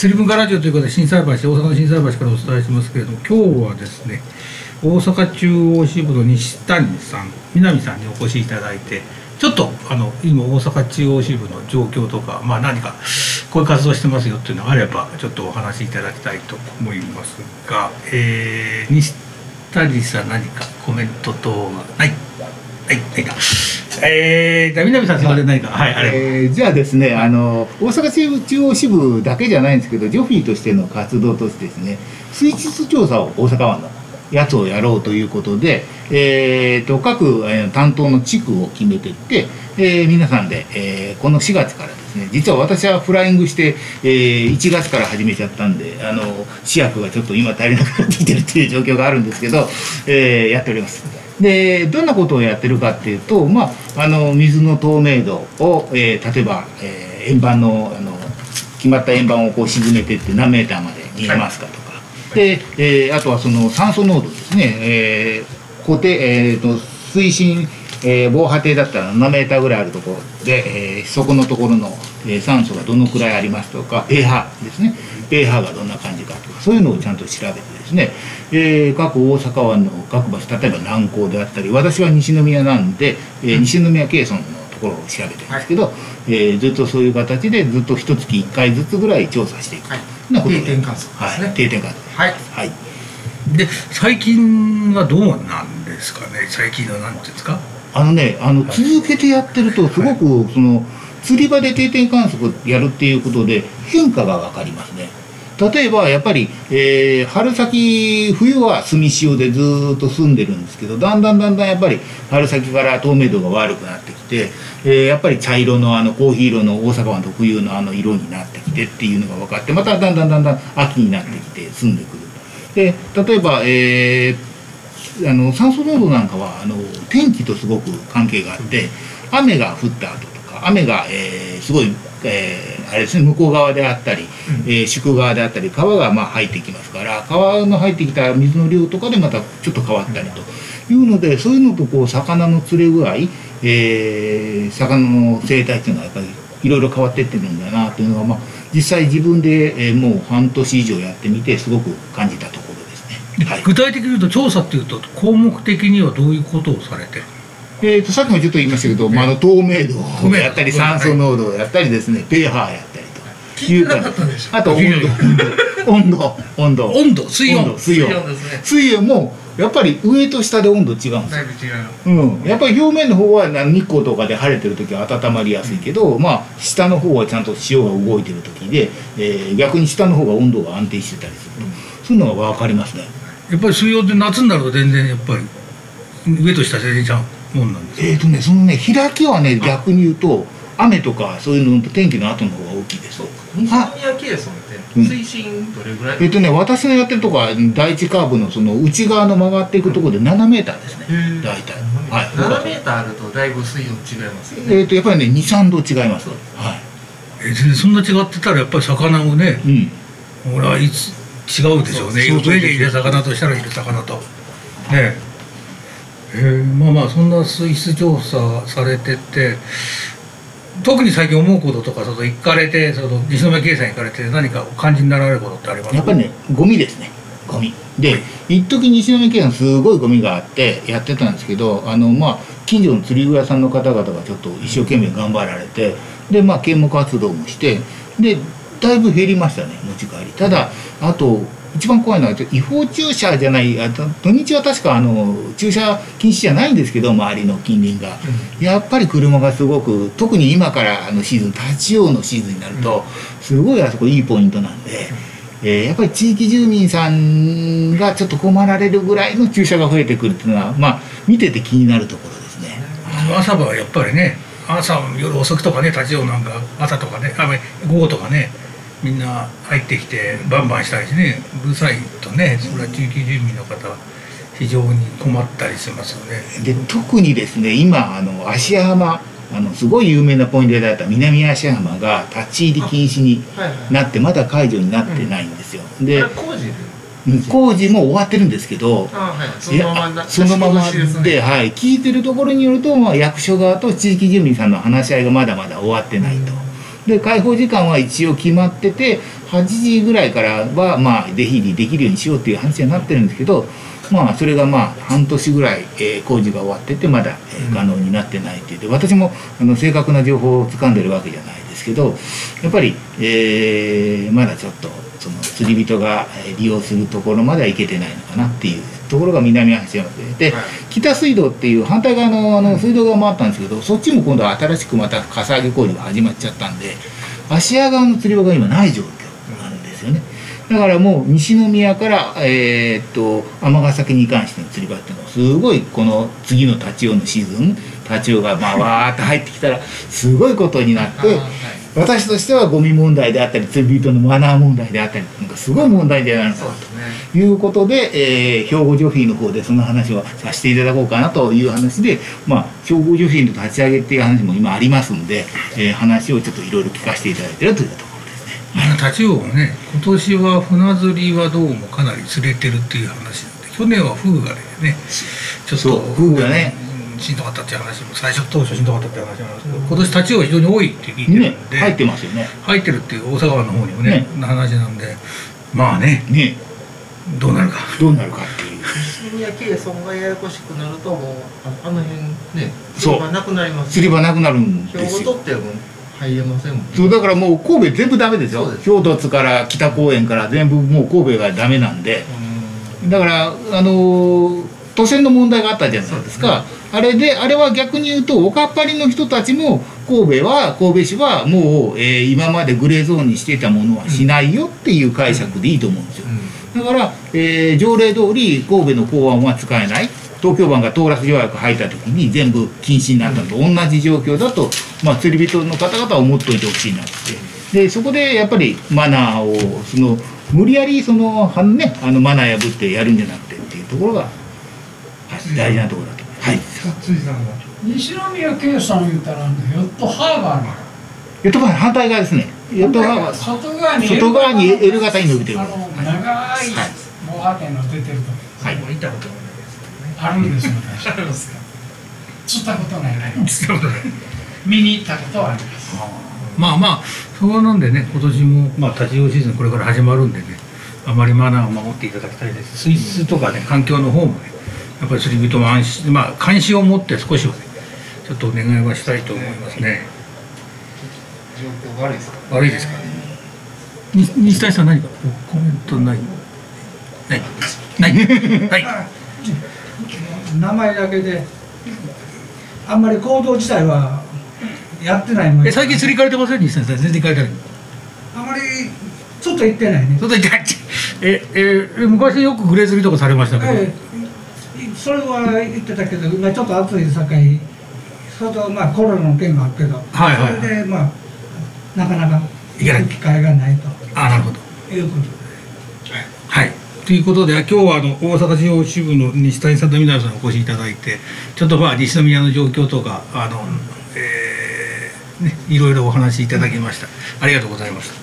釣り文化ラジオということで大阪の心斎橋からお伝えしますけれども、今日はですね、大阪中央支部の西谷さん、南さんにお越しいただいて、ちょっと今大阪中央支部の状況とか、何かこういう活動してますよっていうのがあればちょっとお話しいただきたいと思いますが、西谷さん何かコメント等がない。じゃあ南さんそれで何か、 じゃあですね、大阪中央支部だけじゃないんですけど、ジョフィーとしての活動としてですね、水質調査を大阪湾のやつをやろうということで、各担当の地区を決めていって、皆さんで、この4月からですね、実は私はフライングして、1月から始めちゃったんで、試薬がちょっと今足りなくなってきてるっていう状況があるんですけど、やっております。でどんなことをやってるかっていうと、水の透明度を、例えば、円盤の決まった円盤をこう沈めていって何メーターまで見えますかとか、で、あとはその酸素濃度ですね、固定、水深、防波堤だったら7メーターぐらいあるところで、そこのところの、酸素がどのくらいありますとか、pH ですね、pH がどんな感じかとか、そういうのをちゃんと調べてですね、各大阪湾の各場所、例えば南港であったり、私は西宮なんで、西宮ケーソンのところを調べてるんですけど、ずっとそういう形でずっと一月1回ずつぐらい調査していく、 定点観測ですね。 定点観測、 で最近はどうなんですかね。最近のなんていうんですか、 続けてやってるとすごく釣り場で定点観測やるっていうことで変化が分かりますね。例えばやっぱり、春先冬は墨潮でずっと住んでるんですけど、だんだんやっぱり春先から透明度が悪くなってきて、やっぱり茶色のコーヒー色の大阪湾特有の色になってきてっていうのが分かって、まただんだん秋になってきて住んでくる。で例えば、酸素濃度なんかは天気とすごく関係があって、雨が降った後とか雨が、すごい、あれですね、向こう側であったり、宿側であったり川が入ってきますから、川の入ってきた水の量とかでまたちょっと変わったりというので、そういうのとこう魚の釣れ具合、魚の生態っていうのはやっぱりいろいろ変わっていってるんだなというのが、実際自分で、もう半年以上やってみてすごく感じたところですね。 具体的に言うと調査っていうと項目的にはどういうことをされてる？ さっきもちょっと言いましたけど、透明度をやったり酸素濃度をやったりですね、pH やったりという感じ。あと温度、水温もやっぱり上と下で温度違うんですよ。 だいぶ違う。 やっぱり表面の方は日光とかで晴れてる時は温まりやすいけど、下の方はちゃんと潮が動いてる時で、逆に下の方が温度が安定してたりすると、そういうのが分かりますね。 やっぱり水温って夏になると全然やっぱり上と下全然ちゃうもんなんですか？ そのね開きはね、逆に言うと雨とかそういうのと天気の後の方が大きいです。 西宮ケーソンって水深どれぐらい？ 私のやってるとこは第一カーブのその内側の曲がっていくところで7メーターですね。大体。 7メーターあるとだいぶ水温違いますよね。 やっぱりね2、3度違います。 全然そんな違ってたらやっぱり魚もね、俺はいつ違うでしょうね。上でいる魚と下にいる魚とね。そんな水質調査されてて、特に最近思うこととか、行かれて西宮ケーソン行かれて何かお感じになられることってありますか？ やっぱりね、ゴミですね。ゴミで、一時西宮ケーソンすごいゴミがあってやってたんですけど、近所の釣り具屋さんの方々がちょっと一生懸命頑張られて、で啓蒙活動もして、でだいぶ減りましたね、持ち帰り。ただあと一番怖いのは違法駐車じゃない、土日は確か駐車禁止じゃないんですけど、周りの近隣が、やっぱり車がすごく、特に今からシーズン、立ち往のシーズンになるとすごいあそこいいポイントなんで、やっぱり地域住民さんがちょっと困られるぐらいの駐車が増えてくるっていうのは、見てて気になるところですね。 朝はやっぱりね、夜遅くとかね、立ち往なんか朝とかね、午後とかね、みんな入ってきてバンバンしたりしてね、うるさいとね、それは地域住民の方は非常に困ったりしますよね。 で特にですね、今芦屋浜、すごい有名なポイントだった南芦屋浜が立ち入り禁止になって、まだ解除になってないんですよ。で工事も終わってるんですけど、そのままで、聞いてるところによると、役所側と地域住民さんの話し合いがまだまだ終わってないと。で開放時間は一応決まってて、 8時ぐらいからはまあ出入りできるようにしようっていう話になってるんですけど、まあそれがまあ半年ぐらい、工事が終わっててまだ可能になってないっていうで、私も正確な情報をつかんでるわけじゃないですけど、やっぱり、まだちょっとその釣り人が利用するところまでは行けてないのかなっていうところが南足山で、北水道っていう反対側の水道側もあったんですけど、そっちも今度は新しくまたかさ上げ工事が始まっちゃったんで、芦屋側の釣り場が今ない状況なんですよね。だからもう西宮から尼崎に関しての釣り場っていうのはすごい、この次のタチウオのシーズン、タチウオがまあわーって入ってきたらすごいことになって、私としてはゴミ問題であったり釣り人のマナー問題であったりなんかすごい問題じゃないのかということで、兵庫ジョフィーの方でその話をさせていただこうかなという話で、まあ兵庫ジョフィーの立ち上げっていう話も今ありますんで、話をちょっといろいろ聞かせていただいているというところ。 タチウオもね、今年は船釣りはどうもかなり釣れてるっていう話なんで、去年はフグがね、ちょっとフグがねしんどかったっていう話も、最初当初しんどかったっていう話なんですけど、今年タチウオ非常に多いって聞いてるんで、 ね、入ってますよね。 入ってるっていう大阪湾の方にもね、話なんで、まあね、どうなるかっていう。 西宮計算がややこしくなると、もうあの辺ね、釣り場なくなります。 釣り場なくなるんですよ。 兵庫取っても入れませんもんね。 そうだからもう神戸全部ダメですよ。兵凸から北公園から全部もう神戸がダメなんで、だから都線の問題があったじゃないですか。あれは逆に言うとおかっぱりの人たちも神戸市はもう、今までグレーゾーンにしていたものはしないよっていう解釈でいいと思うんですよ。だから、条例通り神戸の港湾は使えない。東京湾がトーラス条約入った時に全部禁止になったのと同じ状況だと、まあ、釣り人の方々は思っといてほしいなって。でそこでやっぱりマナーを無理やりマナー破ってやるんじゃなくてっていうところが大事なところだと。はい。 西宮計算言ったらヨットハーバーのヨットハーバー反対側ですね。ヨットハーバー外側に L 型に伸びてる。 長い防波堤の出てるとこ。 はい。もう行ったことないですあるんですよ。 あるんですか。 釣ったことないね。見に行ったことはあります。 まあそうなんでね、今年もまあタチウオシーズンこれから始まるんでね、あまりマナーを守っていただきたいです。水質とかね、環境の方もね、やっぱり釣り人も安心、まあ監視を持って少しはね、ちょっとお願いはしたいと思いますね。 状況悪いですか。 悪いですかね。西谷さん何かコメントない？ないはい。 名前だけであんまり行動自体はやってないもん。 最近釣り行かれてません？西谷さん全然行かれてない。 あまりちょっと行ってないね。 ちょっと行ってない。昔よくグレー釣りとかされましたけど。 それは言ってたけど、今ちょっと暑いさかい、それとまあコロナの件があるけど、それでまあなかなか行く機会がないと。 なるほど。 いうことで。 はい。ということで今日は大阪中央支部の西谷さんと南さんにお越しいただいて、ちょっとまあ西宮の状況とかいろいろお話しいただきました。ありがとうございました。